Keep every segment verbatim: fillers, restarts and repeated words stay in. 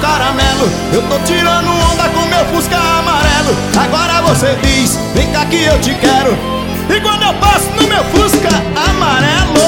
caramelo. Eu tô tirando onda com meu Fusca amarelo. Agora você diz, vem cá que eu te quero. E quando eu passo no meu Fusca amarelo,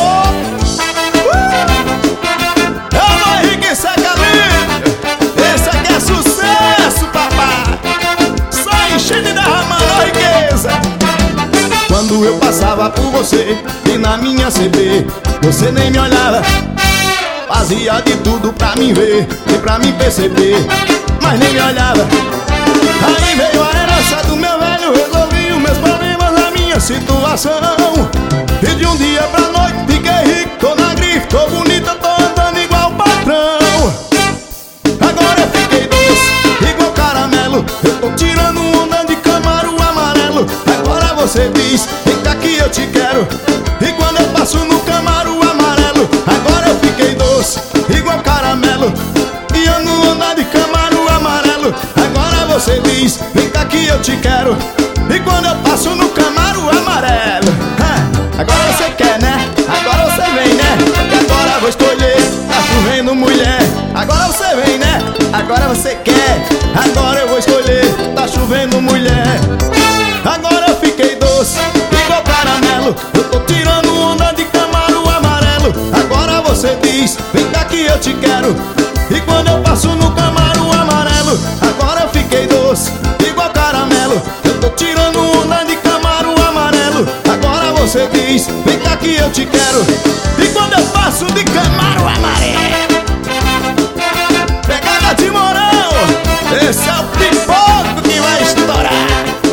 uh! Alô Henrique Sacalito, esse aqui é sucesso, papai. Só enchendo e derramando riqueza. Quando eu passava por você e na minha C B, você nem me olhava. Fazia de tudo pra me ver e pra me perceber, mas nem me olhava. Aí veio a herança do meu velho, resolvi os meus problemas, a minha situação. E de um dia pra noite fiquei rico, tô na grife, tô bonita, tô andando igual o patrão. Agora eu fiquei doce, igual caramelo. Eu tô tirando onda de Camaro amarelo. Agora você diz, vem cá que eu te quero. E quando eu passo no Camaro amarelo, agora eu fiquei doce, igual caramelo. E ando andando de Camaro amarelo. Agora você diz, vem cá que eu te quero. E quando eu passo no Camaro amarelo, ha, agora você quer, né? Agora você vem, né? Porque agora eu vou escolher, tá chovendo mulher. Agora você vem, né? Agora você quer. Agora eu vou escolher, tá chovendo mulher. Agora eu fiquei doce, igual caramelo. Eu tô tirando onda de Camaro amarelo. Agora você diz, vem cá que eu te quero. E quando eu passo no Camaro amarelo, agora eu fiquei doce, igual caramelo. Eu tô tirando onda de Camaro amarelo. Agora você diz, vem cá que eu te quero. E quando eu passo de Camaro amarelo, pegada de Mourão, esse é o pipoco que vai estourar.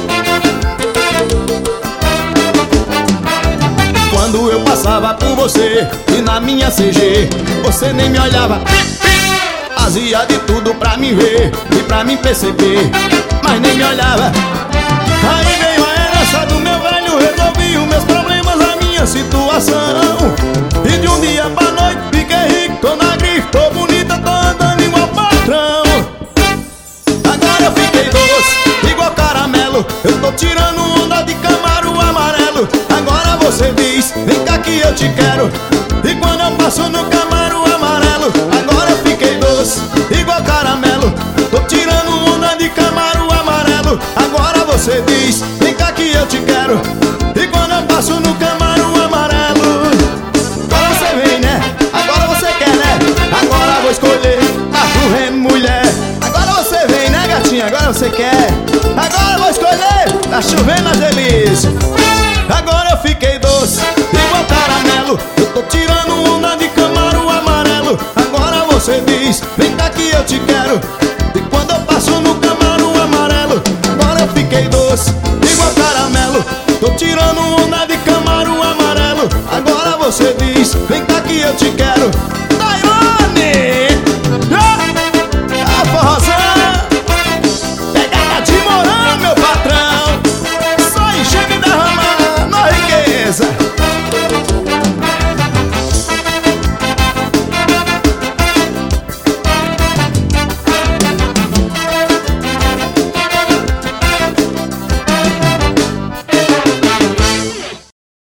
Quando eu passava por você e na minha C G, você nem me olhava. Fazia de tudo pra me ver e pra me perceber, mas nem me olhava. Aí veio a herança do meu velho, resolvi os meus problemas, a minha situação. E de um dia pra noite fiquei rico, tô na grife, tô bonita, tô andando igual patrão. Agora eu fiquei doce, igual caramelo. Eu tô tirando onda de Camaro amarelo. Agora você diz, vem cá que eu te quero. E quando eu passo no Camaro amarelo, agora eu fiquei doce, igual caramelo. Tô tirando onda de Camaro amarelo. Agora você diz, vem cá que eu te quero. E quando eu passo no Camaro amarelo, agora você vem, né? Agora você quer, né? Agora eu vou escolher, tá chovendo mulher. Agora você vem, né, gatinha? Agora você quer. Agora eu vou escolher, tá chovendo a delícia. Agora eu fiquei doce, igual caramelo. Eu tô tirando onda de Camaro amarelo. Agora você diz, vem cá que eu te quero. E quando eu passo no Camaro amarelo, agora eu fiquei doce, igual caramelo. Tô tirando onda